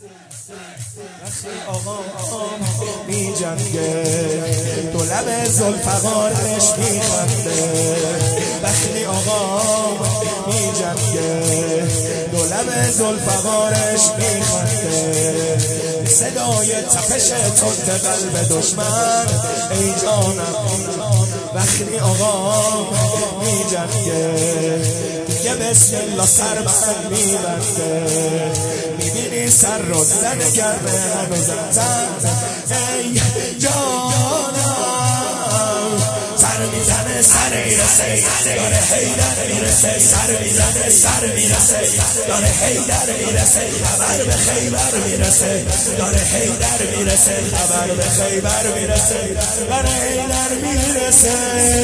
آقا می جنگه دو لب ذوالفقارش می خنده. وقتی آقا می جنگه دو لب ذوالفقارش می خنده. صدای تپش تند قلب دشمن ای جانم. وقتی آقا می جنگه دیگه بسم الله سر من می بنده. میبینی سر رو زده گرمه هنوزم ای جانم. سر میزنه سر میرسه داره حیدر میرسه. سر میزنه سر میرسه داره حیدر میرسه. خبر به خیبر میرسه داره حیدر میرسه. خبر به خیبر میرسه داره حیدر میرسه.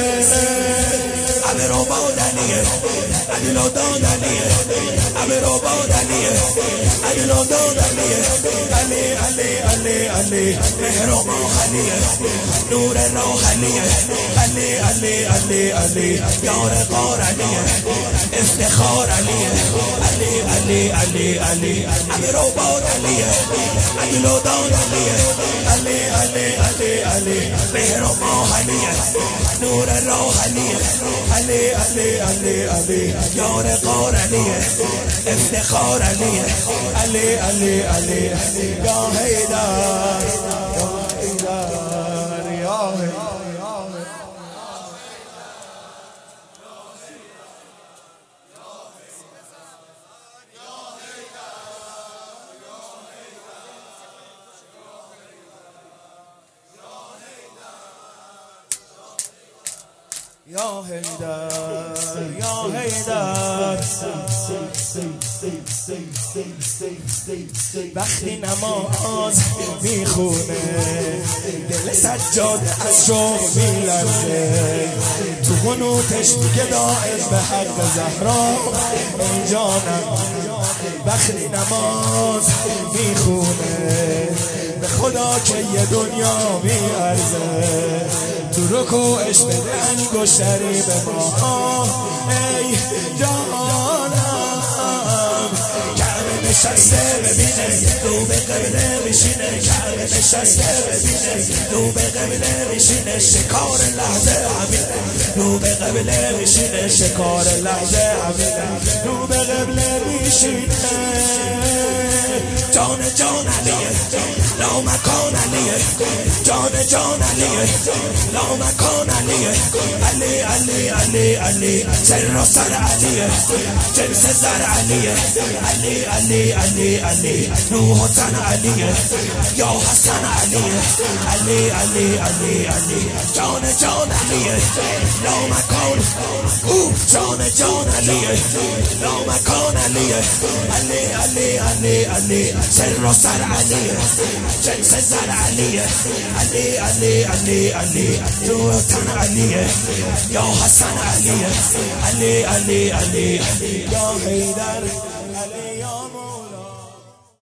ابرو بادنیه عدلو دادنیه. ابرو بادنیه عدلو دادنیه. علی علی علی علی مهر و ماخلیه نور روحانیه. علی علی علی علی یار قارنیه افتخار علیه. علی علی علی علی ابرو بادنیه عدلو دادنیه. علی علی علی علی مهر و ماخلیه نور روحانیه. علی علی علی علی یار قارنیه افتخار علیه. علی علی علی یا حیدر یا حیدر یا حیدر. یا حیدر یا حیدر. وقتی نماز میخونه دل سجاد از شوق میلرزه. تو قنوتش میگه دائم به حق زهرا ای جانم. وقتی نماز میخونه به خدا که یه دنیا میارزه. تو رکوعش بده انگشتری به ما ای جانم. کعبه نشسته ببینه رو به قبله میشینه. کعبه نشسته ببینه رو به قبله میشینه. شکار لحظه همینه رو به قبله میشینه. شکار لحظه همینه رو به قبله میشینه. جان جان علیه لا مکان علیه. جان جان علیه لا مکان علیه. علی علی علی علی سر و سر علیه جنس زر علیه. علی علی علی علی نوح و تن علیه یا حسن علیه. علی علی علی علی جان جان علیه لا مکان. جان جان علیه لا مکان علیه. علی علی علی علی سر و سر علیه جنس زر علیه. علی علی علی علی نوح و تن علیه یا حسن علیه. علی علی علی یا حیدر علی یا